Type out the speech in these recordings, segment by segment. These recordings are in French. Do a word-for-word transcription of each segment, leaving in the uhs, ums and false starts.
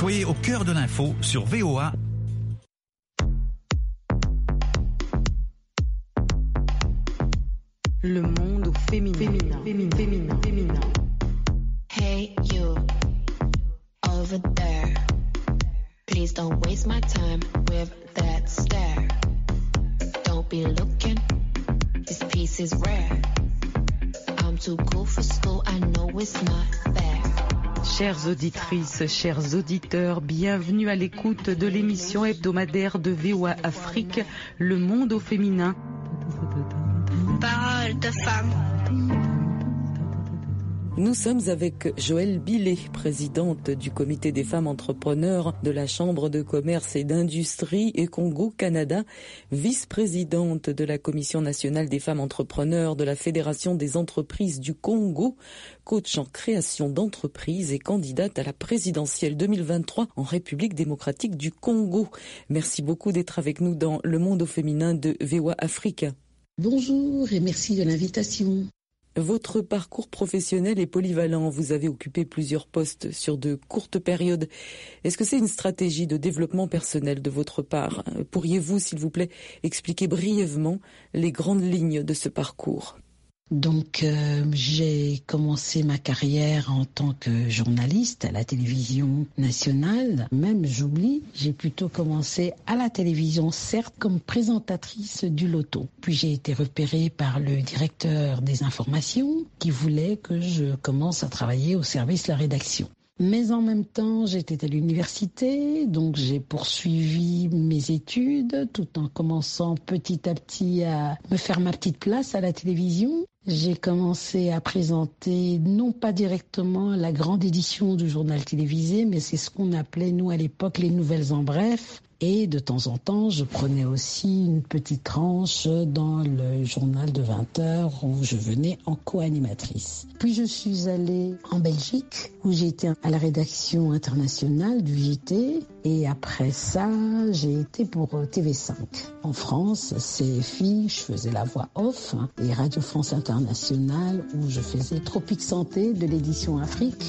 Soyez au cœur de l'info sur V O A. Le monde au féminin. Féminin, féminin, féminin, féminin. Hey you, over there. Please don't waste my time with that stare. Don't be looking, this piece is rare. I'm too cool for school, I know it's not fair. Chères auditrices, chers auditeurs, bienvenue à l'écoute de l'émission hebdomadaire de V O A Afrique, Le monde au féminin. Parole de femme. Nous sommes avec Joëlle Billet, présidente du comité des femmes entrepreneurs de la Chambre de commerce et d'industrie et Congo-Canada, vice-présidente de la Commission nationale des femmes entrepreneurs de la Fédération des entreprises du Congo, coach en création d'entreprises et candidate à la présidentielle deux mille vingt-trois en République démocratique du Congo. Merci beaucoup d'être avec nous dans Le monde au féminin de V O A Afrique. Bonjour et merci de l'invitation. Votre parcours professionnel est polyvalent. Vous avez occupé plusieurs postes sur de courtes périodes. Est-ce que c'est une stratégie de développement personnel de votre part? Pourriez-vous, s'il vous plaît, expliquer brièvement les grandes lignes de ce parcours? Donc, euh, j'ai commencé ma carrière en tant que journaliste à la télévision nationale. Même, j'oublie, j'ai plutôt commencé à la télévision, certes, comme présentatrice du loto. Puis j'ai été repérée par le directeur des informations qui voulait que je commence à travailler au service de la rédaction. Mais en même temps, j'étais à l'université, donc j'ai poursuivi mes études tout en commençant petit à petit à me faire ma petite place à la télévision. J'ai commencé à présenter non pas directement la grande édition du journal télévisé, mais c'est ce qu'on appelait nous à l'époque les nouvelles en bref. Et de temps en temps, je prenais aussi une petite tranche dans le journal de vingt heures où je venais en co-animatrice. Puis je suis allée en Belgique où j'ai été à la rédaction internationale du J T. Et après ça, j'ai été pour T V cinq. En France, C F I, je faisais la voix off. Et Radio France Internationale où je faisais Tropique Santé de l'édition Afrique.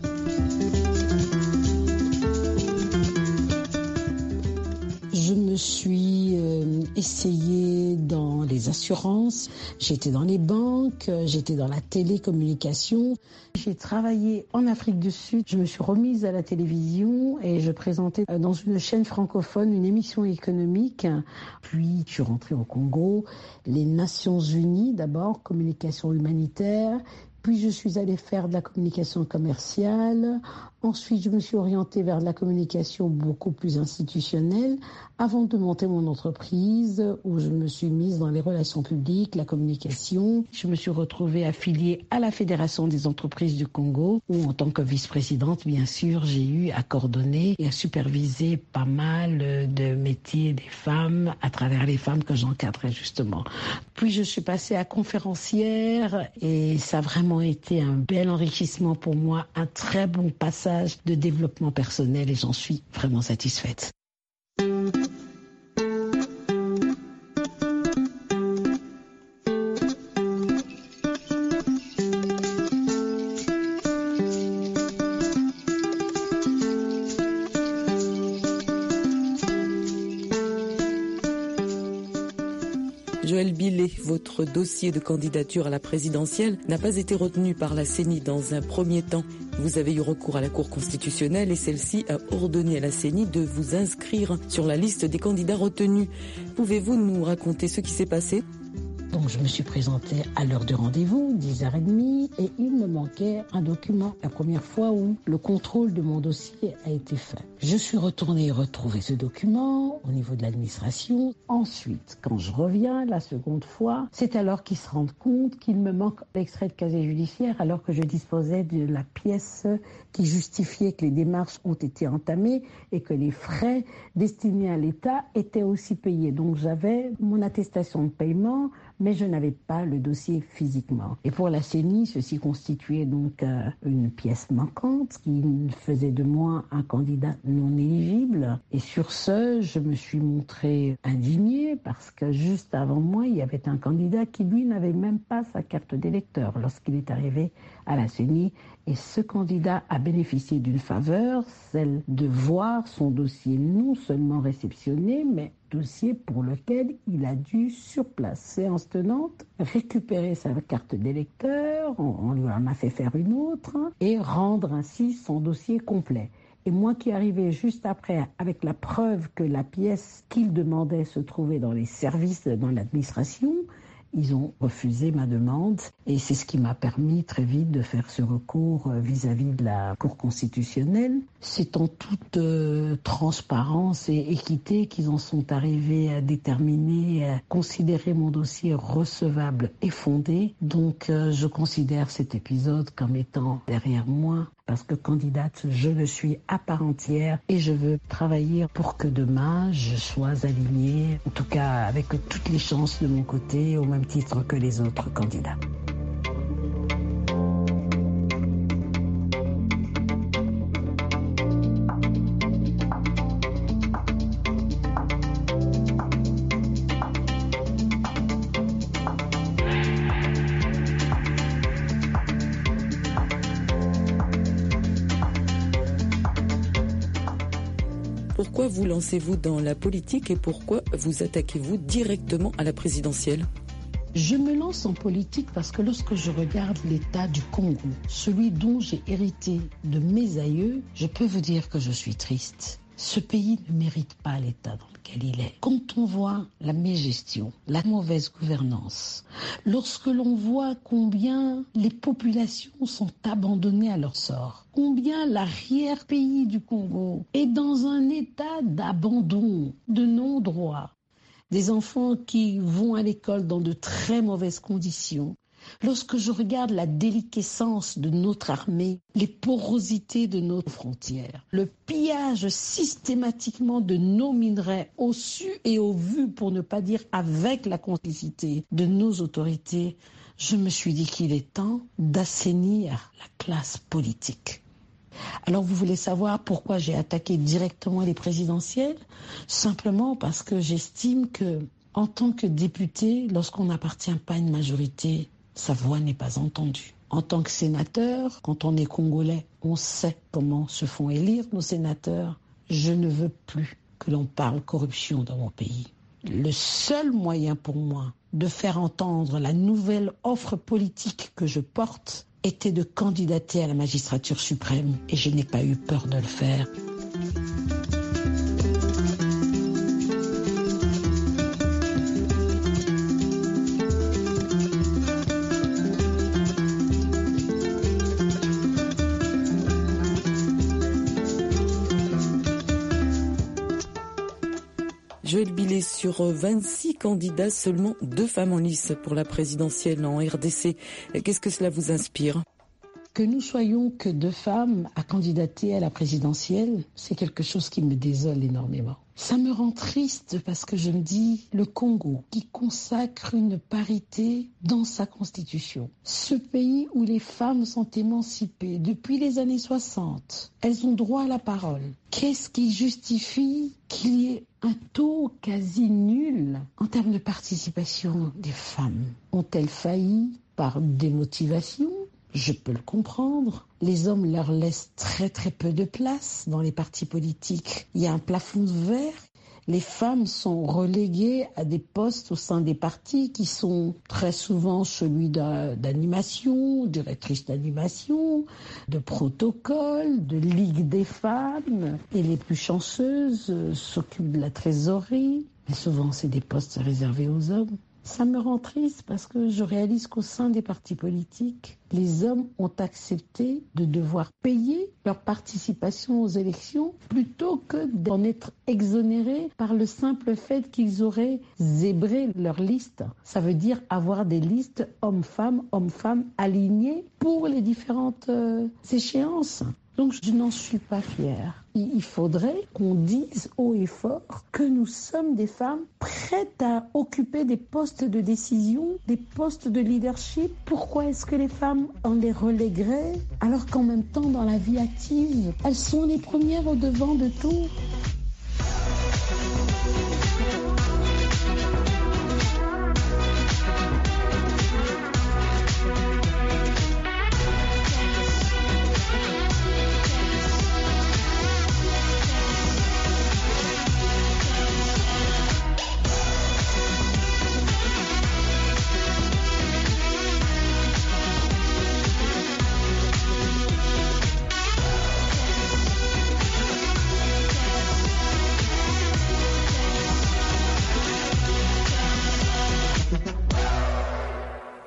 Je me suis euh, essayée dans les assurances, j'étais dans les banques, j'étais dans la télécommunication. J'ai travaillé en Afrique du Sud, je me suis remise à la télévision et je présentais dans une chaîne francophone une émission économique. Puis je suis rentrée au Congo, les Nations Unies d'abord, communication humanitaire. Puis je suis allée faire de la communication commerciale. Ensuite, je me suis orientée vers de la communication beaucoup plus institutionnelle avant de monter mon entreprise où je me suis mise dans les relations publiques, la communication. Je me suis retrouvée affiliée à la Fédération des entreprises du Congo où, en tant que vice-présidente, bien sûr, j'ai eu à coordonner et à superviser pas mal de métiers des femmes à travers les femmes que j'encadrais justement. Puis je suis passée à conférencière et ça a vraiment été un bel enrichissement pour moi, un très bon passage de développement personnel et j'en suis vraiment satisfaite. Joëlle Billet, votre dossier de candidature à la présidentielle n'a pas été retenu par la C E N I dans un premier temps. Vous avez eu recours à la Cour constitutionnelle et celle-ci a ordonné à la C E N I de vous inscrire sur la liste des candidats retenus. Pouvez-vous nous raconter ce qui s'est passé ? Donc je me suis présentée à l'heure du rendez-vous, dix heures trente, et il me manquait un document. La première fois où le contrôle de mon dossier a été fait. Je suis retournée retrouver ce document au niveau de l'administration. Ensuite, quand je reviens la seconde fois, c'est alors qu'ils se rendent compte qu'il me manque l'extrait de casier judiciaire alors que je disposais de la pièce qui justifiait que les démarches ont été entamées et que les frais destinés à l'État étaient aussi payés. Donc j'avais mon attestation de paiement, mais je n'avais pas le dossier physiquement. Et pour la C E N I, ceci constituait donc euh, une pièce manquante qui faisait de moi un candidat non éligible. Et sur ce, je me suis montrée indignée parce que juste avant moi, il y avait un candidat qui, lui, n'avait même pas sa carte d'électeur lorsqu'il est arrivé à la C E N I Et ce candidat a bénéficié d'une faveur, celle de voir son dossier non seulement réceptionné, mais dossier pour lequel il a dû, sur place, séance tenante, récupérer sa carte d'électeur, on, on lui en a fait faire une autre, et rendre ainsi son dossier complet. Et moi qui arrivais juste après avec la preuve que la pièce qu'il demandait se trouvait dans les services, dans l'administration, ils ont refusé ma demande et c'est ce qui m'a permis très vite de faire ce recours vis-à-vis de la Cour constitutionnelle. C'est en toute euh, transparence et équité qu'ils en sont arrivés à déterminer, à considérer mon dossier recevable et fondé. Donc euh, je considère cet épisode comme étant derrière moi parce que candidate, je le suis à part entière et je veux travailler pour que demain je sois alignée, en tout cas avec toutes les chances de mon côté, au même titre que les autres candidats. Pourquoi vous lancez-vous dans la politique et pourquoi vous attaquez-vous directement à la présidentielle ? Je me lance en politique parce que lorsque je regarde l'état du Congo, celui dont j'ai hérité de mes aïeux, je peux vous dire que je suis triste. Ce pays ne mérite pas l'état dans lequel il est. Quand on voit la mégestion, la mauvaise gouvernance, lorsque l'on voit combien les populations sont abandonnées à leur sort, combien l'arrière-pays du Congo est dans un état d'abandon, de non-droit, des enfants qui vont à l'école dans de très mauvaises conditions, lorsque je regarde la déliquescence de notre armée, les porosités de nos frontières, le pillage systématiquement de nos minerais au su et au vu, pour ne pas dire avec la complicité de nos autorités, je me suis dit qu'il est temps d'assainir la classe politique. Alors vous voulez savoir pourquoi j'ai attaqué directement les présidentielles ? Simplement parce que j'estime que, en tant que député, lorsqu'on n'appartient pas à une majorité, sa voix n'est pas entendue. En tant que sénateur, quand on est congolais, on sait comment se font élire nos sénateurs. Je ne veux plus que l'on parle corruption dans mon pays. Le seul moyen pour moi de faire entendre la nouvelle offre politique que je porte était de candidater à la magistrature suprême et je n'ai pas eu peur de le faire. Joël Billet, sur vingt-six candidats, seulement deux femmes en lice pour la présidentielle en R D C. Qu'est-ce que cela vous inspire ? Que nous soyons que deux femmes à candidater à la présidentielle, c'est quelque chose qui me désole énormément. Ça me rend triste parce que je me dis, le Congo qui consacre une parité dans sa constitution, ce pays où les femmes sont émancipées depuis les années soixante, elles ont droit à la parole. Qu'est-ce qui justifie qu'il y ait un taux quasi nul en termes de participation des femmes? Ont-elles failli par démotivation ? Je peux le comprendre. Les hommes leur laissent très très peu de place dans les partis politiques. Il y a un plafond de verre. Les femmes sont reléguées à des postes au sein des partis qui sont très souvent celui d'animation, directrice d'animation, de protocole, de ligue des femmes. Et les plus chanceuses s'occupent de la trésorerie. Mais souvent, c'est des postes réservés aux hommes. Ça me rend triste parce que je réalise qu'au sein des partis politiques, les hommes ont accepté de devoir payer leur participation aux élections plutôt que d'en être exonérés par le simple fait qu'ils auraient zébré leur liste. Ça veut dire avoir des listes hommes-femmes, hommes-femmes alignées pour les différentes euh, échéances. Donc je n'en suis pas fière. Il faudrait qu'on dise haut et fort que nous sommes des femmes prêtes à occuper des postes de décision, des postes de leadership. Pourquoi est-ce que les femmes en les relègueraient alors qu'en même temps dans la vie active, elles sont les premières au devant de tout ?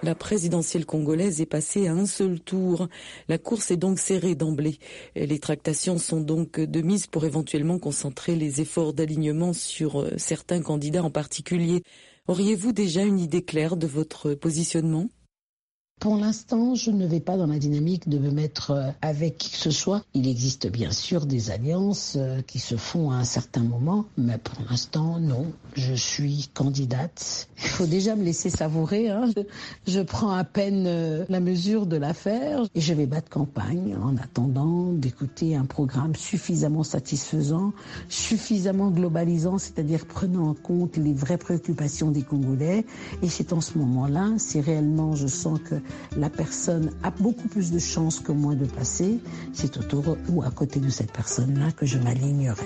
La présidentielle congolaise est passée à un seul tour. La course est donc serrée d'emblée. Les tractations sont donc de mise pour éventuellement concentrer les efforts d'alignement sur certains candidats en particulier. Auriez-vous déjà une idée claire de votre positionnement ? Pour l'instant, je ne vais pas dans la dynamique de me mettre avec qui que ce soit. Il existe bien sûr des alliances qui se font à un certain moment, mais pour l'instant, non. Je suis candidate. Il faut déjà me laisser savourer. Hein. Je, je prends à peine la mesure de l'affaire et je vais battre campagne en attendant d'écouter un programme suffisamment satisfaisant, suffisamment globalisant, c'est-à-dire prenant en compte les vraies préoccupations des Congolais. Et c'est en ce moment-là, si réellement je sens que la personne a beaucoup plus de chances que moi de passer, c'est autour ou à côté de cette personne-là que je m'alignerai.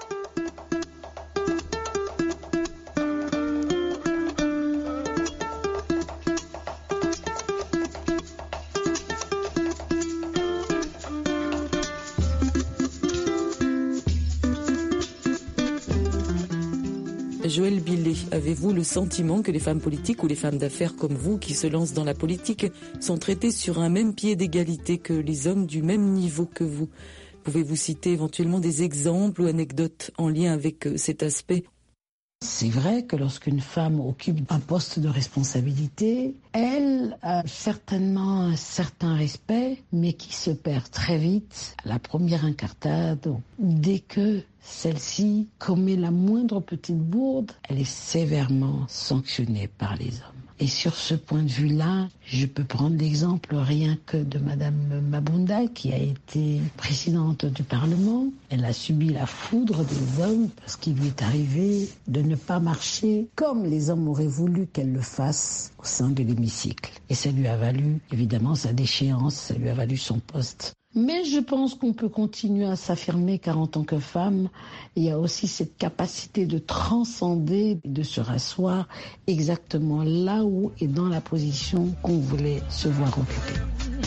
Joël Bilé, avez-vous le sentiment que les femmes politiques ou les femmes d'affaires comme vous qui se lancent dans la politique sont traitées sur un même pied d'égalité que les hommes du même niveau que vous ? Pouvez-vous citer éventuellement des exemples ou anecdotes en lien avec cet aspect ? C'est vrai que lorsqu'une femme occupe un poste de responsabilité, elle a certainement un certain respect, mais qui se perd très vite à la première incartade. Dès que celle-ci commet la moindre petite bourde, elle est sévèrement sanctionnée par les hommes. Et sur ce point de vue-là, je peux prendre l'exemple rien que de Madame Mabunda, qui a été présidente du Parlement. Elle a subi la foudre des hommes parce qu'il lui est arrivé de ne pas marcher comme les hommes auraient voulu qu'elle le fasse au sein de l'hémicycle. Et ça lui a valu, évidemment, sa déchéance, ça lui a valu son poste. Mais je pense qu'on peut continuer à s'affirmer car en tant que femme, il y a aussi cette capacité de transcender, de se rasseoir exactement là où et dans la position qu'on voulait se voir occuper.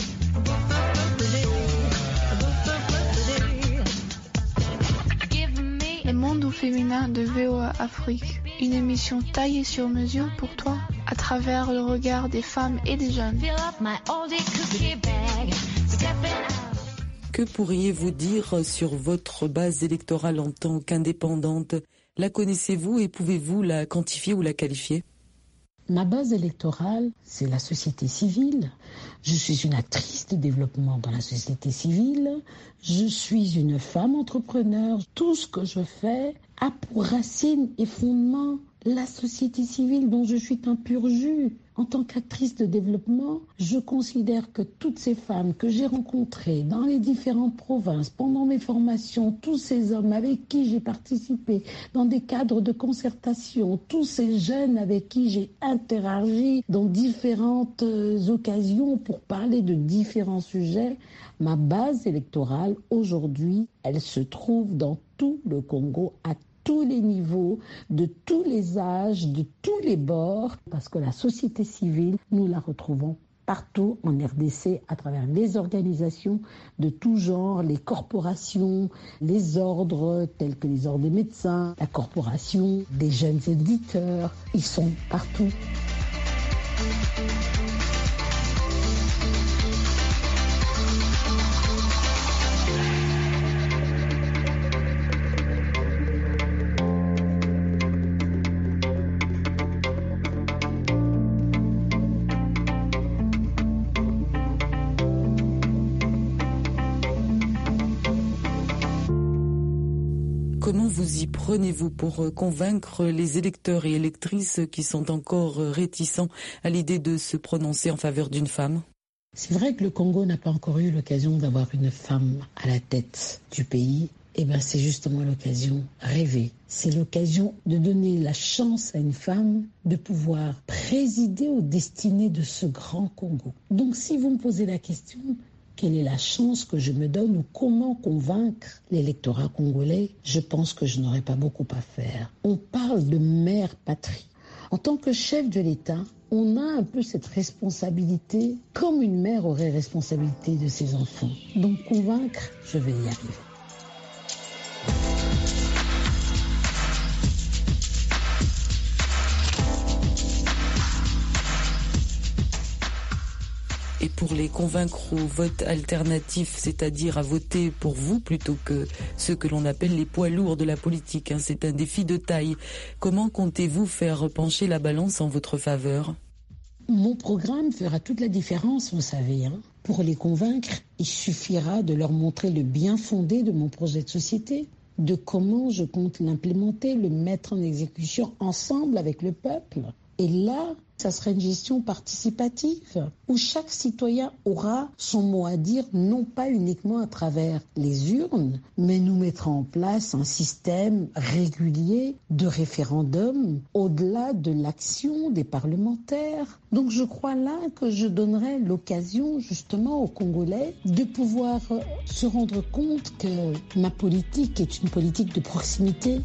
Le monde au féminin de V O A Afrique, une émission taillée sur mesure pour toi à travers le regard des femmes et des jeunes. Que pourriez-vous dire sur votre base électorale en tant qu'indépendante ? La connaissez-vous et pouvez-vous la quantifier ou la qualifier ? Ma base électorale, c'est la société civile. Je suis une actrice de développement dans la société civile. Je suis une femme entrepreneur. Tout ce que je fais a pour racine et fondement la société civile dont je suis un pur jus. En tant qu'actrice de développement, je considère que toutes ces femmes que j'ai rencontrées dans les différentes provinces, pendant mes formations, tous ces hommes avec qui j'ai participé dans des cadres de concertation, tous ces jeunes avec qui j'ai interagi dans différentes occasions pour parler de différents sujets, ma base électorale aujourd'hui, elle se trouve dans tout le Congo à tous les niveaux, de tous les âges, de tous les bords, parce que la société civile, nous la retrouvons partout en R D C à travers les organisations de tout genre, les corporations, les ordres tels que les ordres des médecins, la corporation des jeunes éditeurs, ils sont partout. Comment vous y prenez-vous pour convaincre les électeurs et électrices qui sont encore réticents à l'idée de se prononcer en faveur d'une femme ? C'est vrai que le Congo n'a pas encore eu l'occasion d'avoir une femme à la tête du pays. Eh bien, c'est justement l'occasion rêvée. C'est l'occasion de donner la chance à une femme de pouvoir présider aux destinées de ce grand Congo. Donc, si vous me posez la question, quelle est la chance que je me donne ou comment convaincre l'électorat congolais, je pense que je n'aurai pas beaucoup à faire. On parle de mère patrie. En tant que chef de l'État, on a un peu cette responsabilité, comme une mère aurait responsabilité de ses enfants. Donc convaincre, je vais y arriver. Et pour les convaincre au vote alternatif, c'est-à-dire à voter pour vous plutôt que ceux que l'on appelle les poids lourds de la politique, hein, c'est un défi de taille. Comment comptez-vous faire pencher la balance en votre faveur ? Mon programme fera toute la différence, vous savez. Hein. Pour les convaincre, il suffira de leur montrer le bien fondé de mon projet de société, de comment je compte l'implémenter, le mettre en exécution ensemble avec le peuple. Et là, ça sera une gestion participative où chaque citoyen aura son mot à dire, non pas uniquement à travers les urnes, mais nous mettrons en place un système régulier de référendum au-delà de l'action des parlementaires. Donc je crois là que je donnerai l'occasion justement aux Congolais de pouvoir se rendre compte que ma politique est une politique de proximité.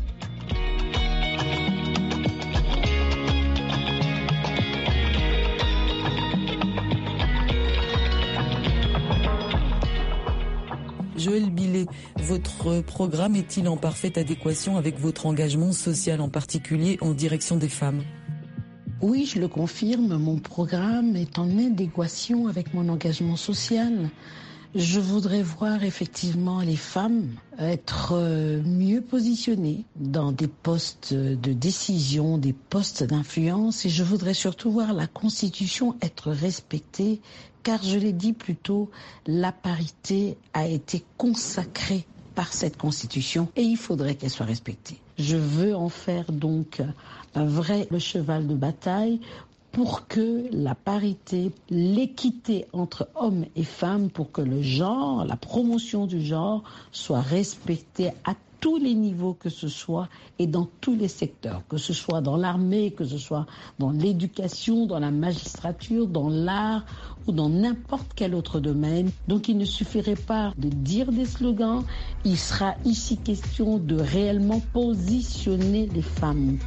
Joël Billet, votre programme est-il en parfaite adéquation avec votre engagement social, en particulier en direction des femmes ? Oui, je le confirme, mon programme est en adéquation avec mon engagement social. Je voudrais voir effectivement les femmes être mieux positionnées dans des postes de décision, des postes d'influence, et je voudrais surtout voir la Constitution être respectée, car je l'ai dit plus tôt, la parité a été consacrée par cette Constitution et il faudrait qu'elle soit respectée. Je veux en faire donc un vrai le cheval de bataille pour que la parité, l'équité entre hommes et femmes, pour que le genre, la promotion du genre soit respectée à tous les niveaux que ce soit et dans tous les secteurs, que ce soit dans l'armée, que ce soit dans l'éducation, dans la magistrature, dans l'art ou dans n'importe quel autre domaine. Donc il ne suffirait pas de dire des slogans, il sera ici question de réellement positionner les femmes.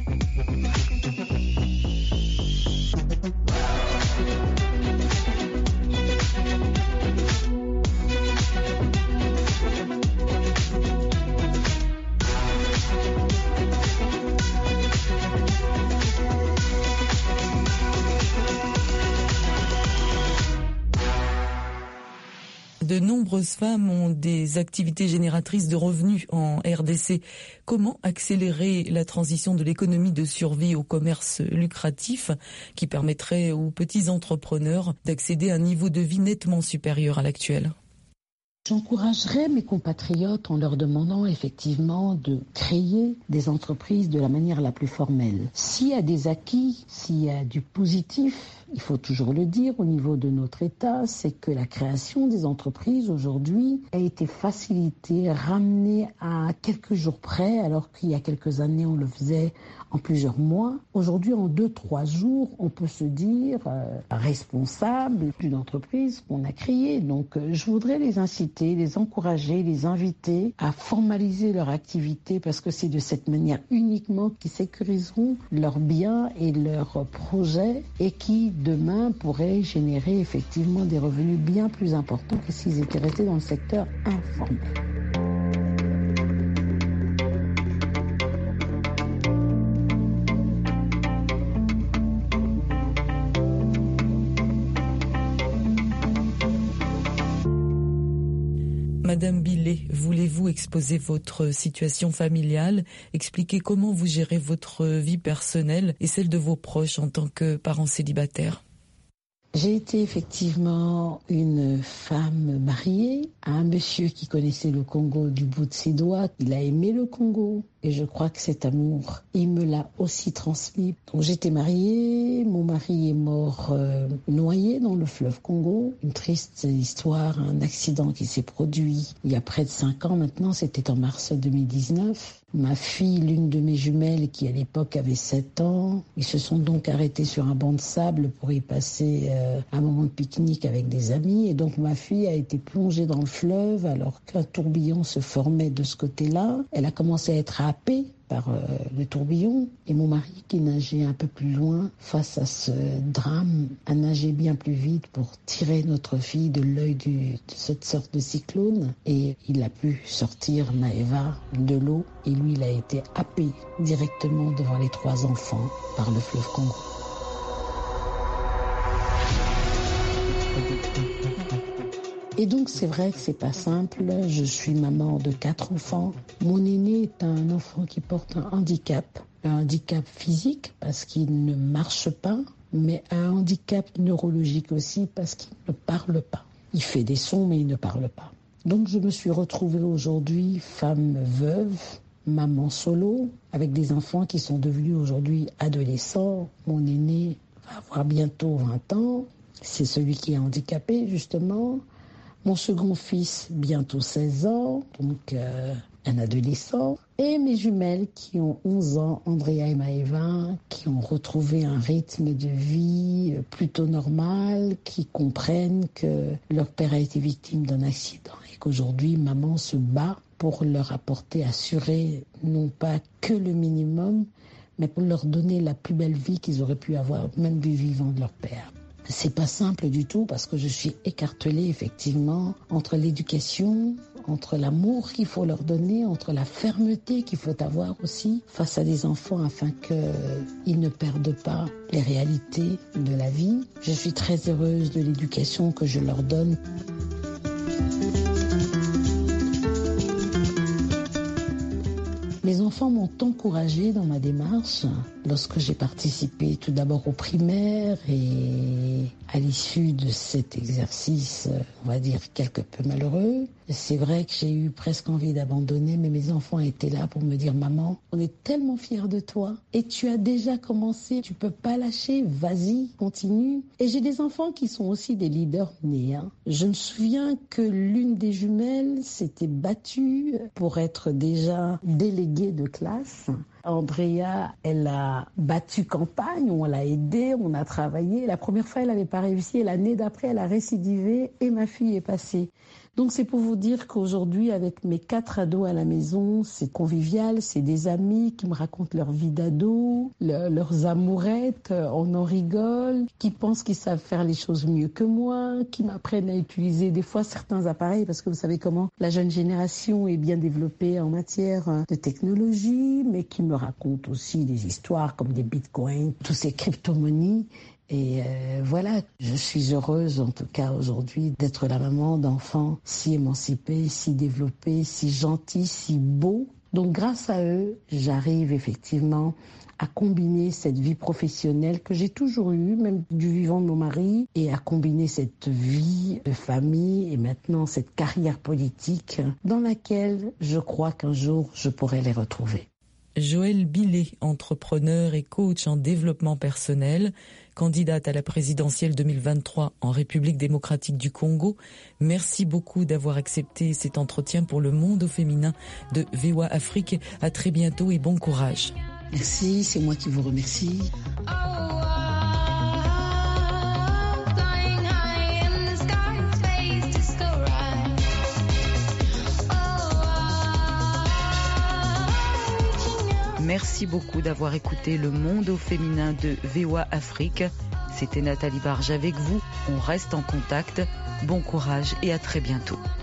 De nombreuses femmes ont des activités génératrices de revenus en R D C. Comment accélérer la transition de l'économie de survie au commerce lucratif qui permettrait aux petits entrepreneurs d'accéder à un niveau de vie nettement supérieur à l'actuel ? J'encouragerais mes compatriotes en leur demandant effectivement de créer des entreprises de la manière la plus formelle. S'il y a des acquis, s'il y a du positif, il faut toujours le dire au niveau de notre État, c'est que la création des entreprises aujourd'hui a été facilitée, ramenée à quelques jours près, alors qu'il y a quelques années on le faisait en plusieurs mois. Aujourd'hui, en deux, trois jours, on peut se dire euh, responsable d'une entreprise qu'on a créée. Donc, euh, je voudrais les inciter, les encourager, les inviter à formaliser leur activité parce que c'est de cette manière uniquement qu'ils sécuriseront leurs biens et leurs projets et qui, demain, pourraient générer effectivement des revenus bien plus importants que s'ils étaient restés dans le secteur informel. Madame Billet, voulez-vous exposer votre situation familiale, expliquer comment vous gérez votre vie personnelle et celle de vos proches en tant que parent célibataire ? J'ai été effectivement une femme mariée à un monsieur qui connaissait le Congo du bout de ses doigts. Il a aimé le Congo et je crois que cet amour, il me l'a aussi transmis. Donc j'étais mariée, mon mari est mort euh, noyé dans le fleuve Congo. Une triste histoire, un accident qui s'est produit il y a près de cinq ans maintenant, c'était en mars deux mille dix-neuf. Ma fille, l'une de mes jumelles qui à l'époque avait sept ans, ils se sont donc arrêtés sur un banc de sable pour y passer euh, un moment de pique-nique avec des amis. Et donc ma fille a été plongée dans le fleuve alors qu'un tourbillon se formait de ce côté-là. Elle a commencé à être happée par euh, le tourbillon. Et mon mari, qui nageait un peu plus loin, face à ce drame, a nagé bien plus vite pour tirer notre fille de l'œil du, de cette sorte de cyclone. Et il a pu sortir Maëva de l'eau. Et lui, il a été happé directement devant les trois enfants par le fleuve Congo. Et donc c'est vrai que c'est pas simple. Je suis maman de quatre enfants. Mon aîné est un enfant qui porte un handicap, un handicap physique parce qu'il ne marche pas, mais un handicap neurologique aussi parce qu'il ne parle pas. Il fait des sons mais il ne parle pas. Donc je me suis retrouvée aujourd'hui femme veuve, maman solo, avec des enfants qui sont devenus aujourd'hui adolescents. Mon aîné va avoir bientôt vingt ans. C'est celui qui est handicapé justement. Mon second fils, bientôt seize ans, donc euh, un adolescent. Et mes jumelles qui ont onze ans, Andrea et Maëva, qui ont retrouvé un rythme de vie plutôt normal, qui comprennent que leur père a été victime d'un accident et qu'aujourd'hui, maman se bat pour leur apporter, assurer non pas que le minimum, mais pour leur donner la plus belle vie qu'ils auraient pu avoir, même du vivant de leur père. C'est pas simple du tout parce que je suis écartelée effectivement entre l'éducation, entre l'amour qu'il faut leur donner, entre la fermeté qu'il faut avoir aussi face à des enfants afin qu'ils ne perdent pas les réalités de la vie. Je suis très heureuse de l'éducation que je leur donne. Mes enfants m'ont encouragée dans ma démarche lorsque j'ai participé tout d'abord aux primaires et à l'issue de cet exercice, on va dire quelque peu malheureux. C'est vrai que j'ai eu presque envie d'abandonner, mais mes enfants étaient là pour me dire « Maman, on est tellement fiers de toi et tu as déjà commencé, tu peux pas lâcher, vas-y, continue ». Et j'ai des enfants qui sont aussi des leaders nés. Hein. Je me souviens que l'une des jumelles s'était battue pour être déjà déléguée de classe. Andrea, elle a battu campagne, on l'a aidée, on a travaillé. La première fois, elle n'avait pas réussi et l'année d'après, elle a récidivé et ma fille est passée. Donc c'est pour vous dire qu'aujourd'hui, avec mes quatre ados à la maison, c'est convivial, c'est des amis qui me racontent leur vie d'ado, le, leurs amourettes, on en rigole, qui pensent qu'ils savent faire les choses mieux que moi, qui m'apprennent à utiliser des fois certains appareils, parce que vous savez comment la jeune génération est bien développée en matière de technologie, mais qui me racontent aussi des histoires comme des bitcoins, tous ces crypto-monnaies. Et euh, voilà, je suis heureuse en tout cas aujourd'hui d'être la maman d'enfants si émancipés, si développés, si gentils, si beaux. Donc grâce à eux, j'arrive effectivement à combiner cette vie professionnelle que j'ai toujours eue, même du vivant de mon mari, et à combiner cette vie de famille et maintenant cette carrière politique dans laquelle je crois qu'un jour je pourrai les retrouver. Joëlle Billet, entrepreneur et coach en développement personnel, candidate à la présidentielle deux mille vingt-trois en République démocratique du Congo. Merci beaucoup d'avoir accepté cet entretien pour le monde au féminin de V O A Afrique. À très bientôt et bon courage. Merci, c'est moi qui vous remercie. Merci beaucoup d'avoir écouté Le Monde au féminin de V O A Afrique. C'était Nathalie Barge avec vous. On reste en contact. Bon courage et à très bientôt.